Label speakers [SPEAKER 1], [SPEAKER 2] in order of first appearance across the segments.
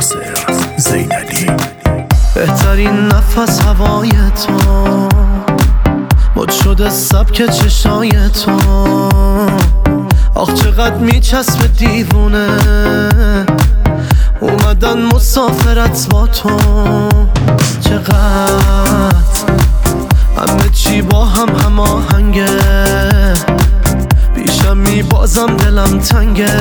[SPEAKER 1] ناصر زینلی.
[SPEAKER 2] بهترین نفس هوای تو، مد شده سبک چشای تو. آخ چقدر میچسبه دیوونه، اومدن مسافرت با تو. چقدر همه چی با هم هماهنگه، پیشم میبازم دلم تنگه.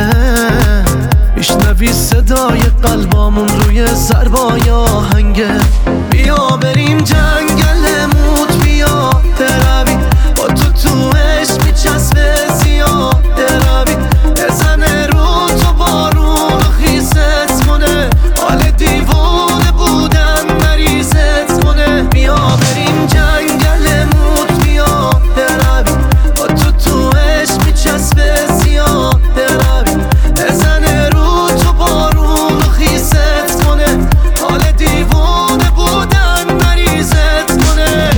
[SPEAKER 2] میشنوی صدای قلبامون روی ضربای آهنگه. بیا بریم جنگل موت، بیا بروی با تو عشق میچسبه زیاد بروی. بزنه رو تو بارون و خیست کنه، حال دیوونه بودن مریضت کنه. بیا بریم جنگل موت، بیا بروی با تو عشق میچسبه زیاد بروی. بزنه رو تو بارون و خیست کنه، حال دیوونه بودن مریضت کنه.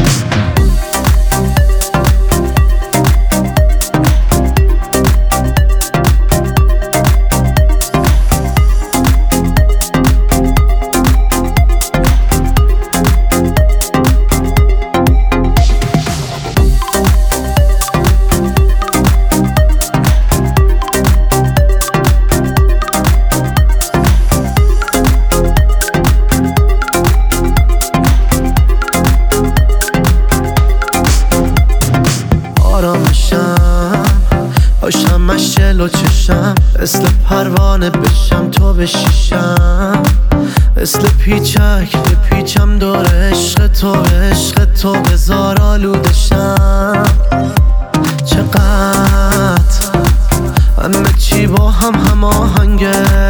[SPEAKER 2] باشم مشل و چشم، مثل پروانه بشم تو بشیشم. مثل پیچک بپیچم دور عشق تو بزار آلودشم. چقدر همه چی با هم هماهنگه،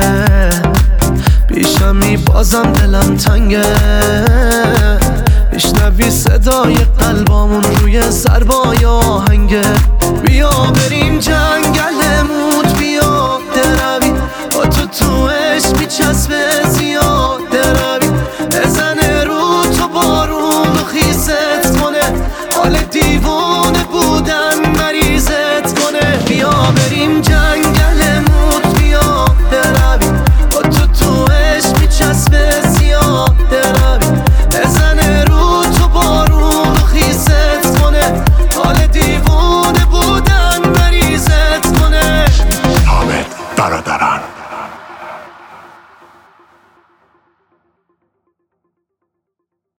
[SPEAKER 2] پیشم میبازم دلم تنگه. میشنوی صدای قلبامون روی ضربای آهنگه. بیا